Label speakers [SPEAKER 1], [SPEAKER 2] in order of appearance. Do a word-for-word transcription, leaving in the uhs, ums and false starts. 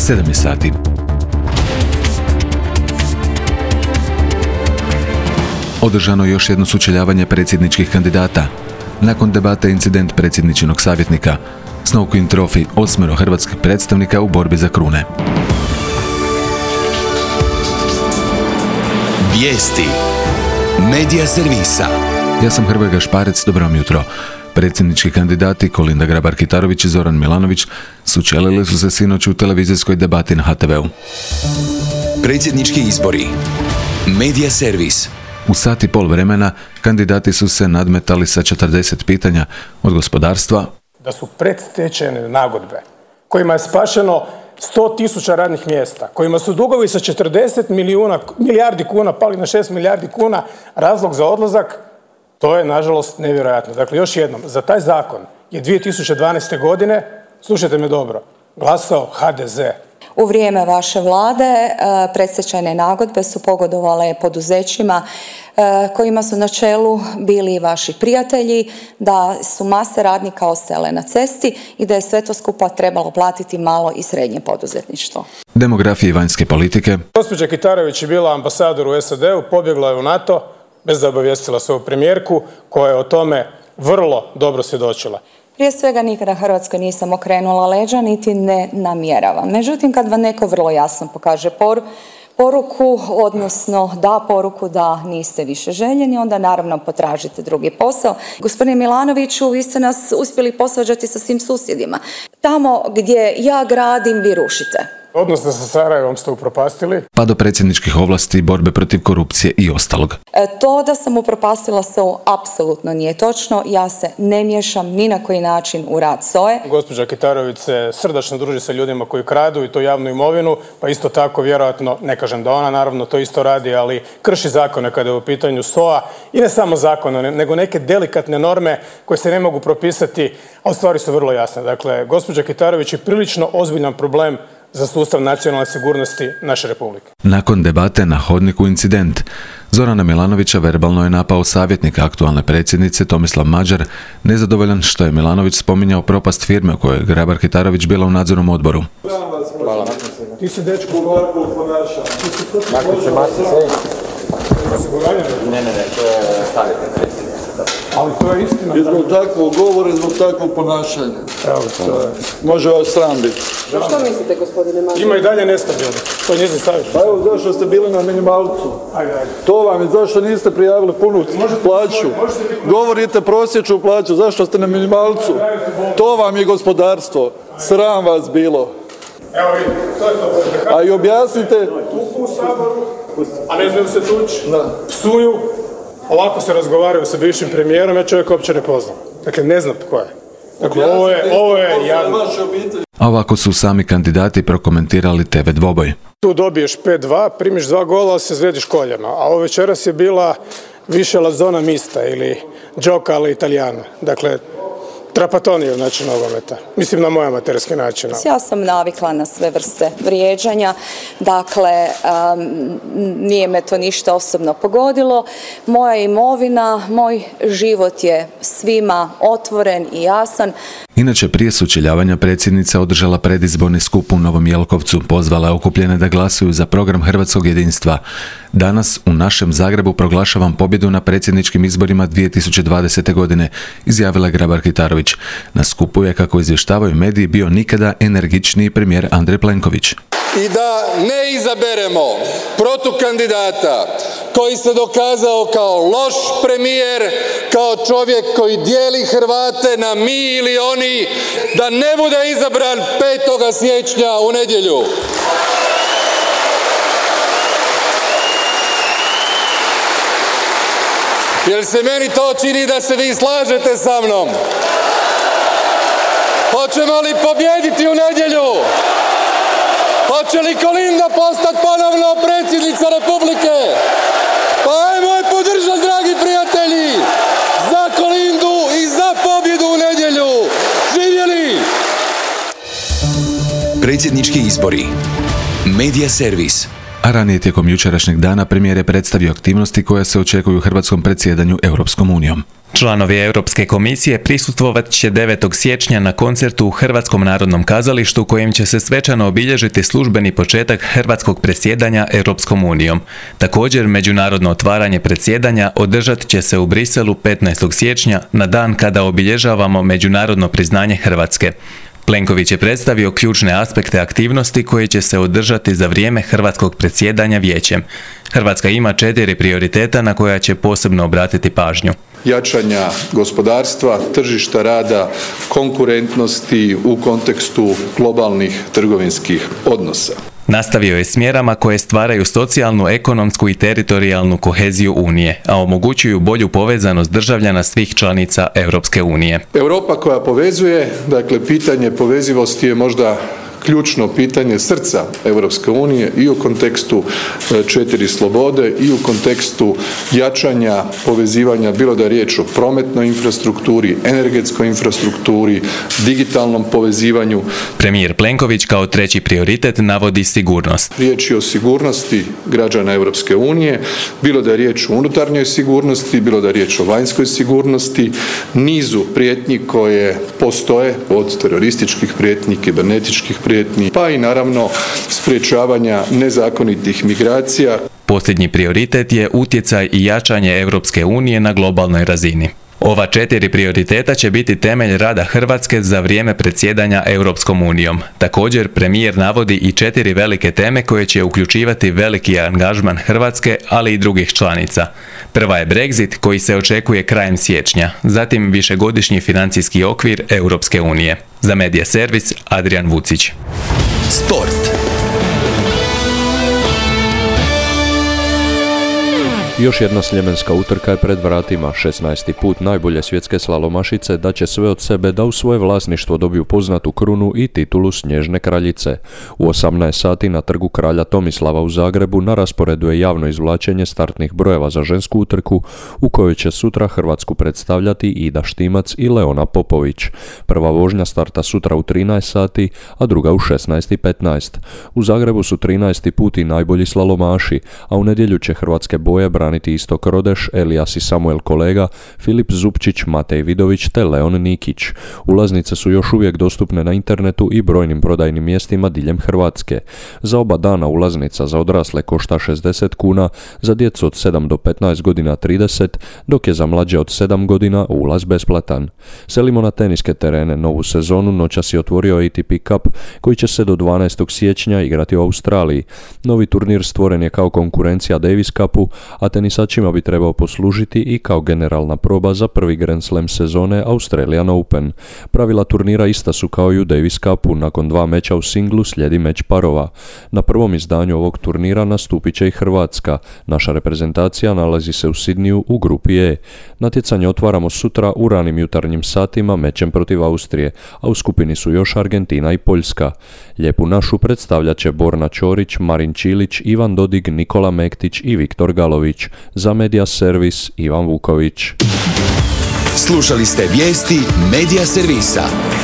[SPEAKER 1] sedam je sati. Održano je još jedno sučeljavanje predsjedničkih kandidata. Nakon debate incident predsjedničinog savjetnika. Snow Queen Trophy, osmero hrvatskih predstavnika u borbi za krune.
[SPEAKER 2] Vijesti Medija servisa.
[SPEAKER 1] Ja sam Hrvoje Gašparec, dobro vam jutro. Predsjednički kandidati Kolinda Grabar-Kitarović i Zoran Milanović sučelili su se sinoć u televizijskoj debati na ha te veu.
[SPEAKER 2] Predsjednički izbori. Medija servis.
[SPEAKER 1] U sat i pol vremena kandidati su se nadmetali sa četrdeset pitanja od gospodarstva,
[SPEAKER 3] da su predstečajne nagodbe kojima je spašeno sto tisuća radnih mjesta, kojima su dugovi sa četrdeset milijuna, milijardi kuna pali na šest milijardi kuna, razlog za odlazak, to je nažalost nevjerojatno. Dakle, još jednom, za taj zakon je dvije tisuće dvanaeste. godine, slušajte me dobro, glasao ha de ze.
[SPEAKER 4] U vrijeme vaše vlade predstečajne nagodbe su pogodovale poduzećima kojima su na čelu bili vaši prijatelji, da su mase radnika ostajale na cesti i da je sve to skupa trebalo platiti malo i srednje poduzetništvo.
[SPEAKER 1] Demografije i vanjske politike.
[SPEAKER 3] Gospođa Kitarović je bila ambasador u es a de u, pobjegla je u NATO, bez da obavijestila svoju premijerku, koja je o tome vrlo dobro svjedočila.
[SPEAKER 4] Prije svega nikada Hrvatskoj nisam okrenula leđa, niti ne namjeravam. Međutim, kad vam neko vrlo jasno pokaže por, poruku, odnosno da poruku da niste više željeni, onda naravno potražite drugi posao. Gospodine Milanoviću, vi ste nas uspjeli posvađati sa svim susjedima. Tamo gdje ja gradim, vi rušite.
[SPEAKER 3] Odnosno sa Sarajevom ste upropastili.
[SPEAKER 1] Pa do predsjedničkih ovlasti, borbe protiv korupcije i ostalog.
[SPEAKER 4] E, to da sam upropastila S O A apsolutno nije točno. Ja se ne miješam ni na koji način u rad S O E.
[SPEAKER 3] Gospođa Kitarović se srdačno druži sa ljudima koji kradu i to javnu imovinu, pa isto tako vjerojatno, ne kažem da ona naravno to isto radi, ali krši zakone kada je u pitanju S O A i ne samo zakone, nego neke delikatne norme koje se ne mogu propisati, a u stvari su vrlo jasne. Dakle, gospođa Kitarović je prilično ozbiljan problem za sustav nacionalne sigurnosti naše republike.
[SPEAKER 1] Nakon debate na hodniku incident, Zorana Milanovića verbalno je napao savjetnik aktualne predsjednice Tomislav Mađar, nezadovoljan što je Milanović spominjao propast firme u kojoj je Grabar-Kitarović bila u nadzornom odboru.
[SPEAKER 3] Hvala. Ti si dečko govor ponaša.
[SPEAKER 5] Kako će mati sve?
[SPEAKER 3] Ne, ne, ne, to je savjetnik predsjednice. Ali to je istina.
[SPEAKER 5] I zbog takvog govora i zbog takvog ponašanja.
[SPEAKER 3] Evo, to je.
[SPEAKER 5] Može vas sram biti.
[SPEAKER 4] Što mislite, gospodine Mađar?
[SPEAKER 3] Ima i dalje nestabilno. To je njezin savjet.
[SPEAKER 5] Pa evo, zašto ste bili na minimalcu?
[SPEAKER 3] Ajde, ajde.
[SPEAKER 5] To vam je, zašto niste prijavili punu plaću? Govorite prosječnu plaću, zašto ste na minimalcu? To vam je gospodarstvo. Sram vas bilo.
[SPEAKER 3] Evo vidim, to je to.
[SPEAKER 5] A i objasnite...
[SPEAKER 3] Tuku u Saboru, a ne znaju se tući, psuju, ovako se razgovaraju sa bivšim premijerom, ja čovjek uopće ne poznam. Dakle, ne znam tko je. Dakle, ovo je, ovo je javno.
[SPEAKER 1] A ovako su sami kandidati prokomentirali te ve dvoboj.
[SPEAKER 3] Tu dobiješ pet dva, primiš dva gola, ali se zvediš koljeno. A ovo večeras je bila više la zona mista ili gioca ali italijana. Dakle, Trapatonije način nogometa. Mislim na moj amaterski način.
[SPEAKER 4] Ja sam navikla na sve vrste vrijeđanja, dakle um, nije me to ništa osobno pogodilo. Moja imovina, moj život je svima otvoren i jasan.
[SPEAKER 1] Inače, prije sučeljavanja predsjednica održala predizborni skup u Novom Jelkovcu, pozvala je okupljene da glasuju za program Hrvatskog jedinstva. Danas u našem Zagrebu proglašavam pobjedu na predsjedničkim izborima dvije tisuće dvadesete. godine, izjavila je Grabar-Kitarović. Na skupu je, kako izvještavaju mediji, bio nikada energičniji premijer Andrej Plenković.
[SPEAKER 6] I da ne izaberemo protukandidata koji se dokazao kao loš premijer, kao čovjek koji dijeli Hrvate na mi ili oni, da ne bude izabran petog siječnja u nedjelju. Jer se meni to čini da se vi slažete sa mnom. Hoćemo li pobijediti u nedjelju? Hoće li Kolinda postati ponovno predsjednica Republike? Pa ajmo je podržati, dragi prijatelji, za Kolindu i za pobjedu u nedjelju. Živjeli!
[SPEAKER 2] Predsjednički izbori. Medija servis.
[SPEAKER 1] A ranije tijekom jučerašnjeg dana premijer je predstavio aktivnosti koje se očekuju u hrvatskom predsjedanju Europskom unijom. Članovi Europske komisije prisustvovat će devetog siječnja na koncertu u Hrvatskom narodnom kazalištu kojim će se svečano obilježiti službeni početak hrvatskog predsjedanja Europskom unijom. Također, međunarodno otvaranje predsjedanja održat će se u Briselu petnaestog siječnja na dan kada obilježavamo međunarodno priznanje Hrvatske. Plenković je predstavio ključne aspekte aktivnosti koje će se održati za vrijeme hrvatskog predsjedanja vijećem. Hrvatska ima četiri prioriteta na koja će posebno obratiti pažnju.
[SPEAKER 5] Jačanja gospodarstva, tržišta rada, konkurentnosti u kontekstu globalnih trgovinskih odnosa.
[SPEAKER 1] Nastavio je s mjerama koje stvaraju socijalnu, ekonomsku i teritorijalnu koheziju Unije, a omogućuju bolju povezanost državljana svih članica Europske unije.
[SPEAKER 5] Europa koja povezuje, dakle pitanje povezivosti je možda ključno pitanje srca Europske unije i u kontekstu četiri slobode i u kontekstu jačanja povezivanja, bilo da je riječ o prometnoj infrastrukturi, energetskoj infrastrukturi, digitalnom povezivanju.
[SPEAKER 1] Premijer Plenković kao treći prioritet navodi sigurnost.
[SPEAKER 5] Riječ je o sigurnosti građana Europske unije, bilo da je riječ o unutarnjoj sigurnosti, bilo da je riječ o vanjskoj sigurnosti, nizu prijetnji koje postoje, od terorističkih prijetnji, kibernetičkih prijetnji, pa i naravno sprječavanja nezakonitih migracija.
[SPEAKER 1] Posljednji prioritet je utjecaj i jačanje Europske unije na globalnoj razini. Ova četiri prioriteta će biti temelj rada Hrvatske za vrijeme predsjedanja Europskom unijom. Također, premijer navodi i četiri velike teme koje će uključivati veliki angažman Hrvatske, ali i drugih članica. Prva je Brexit, koji se očekuje krajem siječnja, zatim višegodišnji financijski okvir Europske unije. Za Medija Servis, Adrian Vucić.
[SPEAKER 2] Sport.
[SPEAKER 7] Još jedna sljemenska utrka je pred vratima. šesnaesti put najbolje svjetske slalomašice daće sve od sebe da u svoje vlasništvo dobiju poznatu krunu i titulu Snježne kraljice. U osamnaest sati na trgu kralja Tomislava u Zagrebu na rasporedu je javno izvlačenje startnih brojeva za žensku utrku u kojoj će sutra Hrvatsku predstavljati Ida Štimac i Leona Popović. Prva vožnja starta sutra u trinaest sati, a druga u šesnaest i petnaest. U Zagrebu su trinaesti put i najbolji slalomaši, a u nedjelju će hrvatske boje braniti Istok Rodeš, Elijas i Samuel Kolega, Filip Zupčić, Matej Vidović te Leon Nikić. Ulaznice su još uvijek dostupne na internetu i brojnim prodajnim mjestima diljem Hrvatske. Za oba dana ulaznica za odrasle košta šezdeset kuna, za djecu od sedam do petnaest godina trideset, dok je za mlađe od sedam godina ulaz besplatan. Selimo na teniske terene. Novu sezonu noćas je otvorio A T P Cup koji će se do dvanaestog siječnja igrati u Australiji. Novi turnir stvoren je kao konkurencija Davis Cupu, a tenisačima bi trebao poslužiti i kao generalna proba za prvi Grand Slam sezone Australian Open. Pravila turnira ista su kao i u Davis Cupu, nakon dva meča u singlu slijedi meč parova. Na prvom izdanju ovog turnira nastupit će i Hrvatska. Naša reprezentacija nalazi se u Sidniju u grupi E. Natjecanje otvaramo sutra u ranim jutarnjim satima mečem protiv Austrije, a u skupini su još Argentina i Poljska. Lijepu našu predstavljat će Borna Ćorić, Marin Čilić, Ivan Dodig, Nikola Mektić i Viktor Galović. Za Medija Servis, Ivan Vuković.
[SPEAKER 2] Slušali ste vijesti Medija Servisa.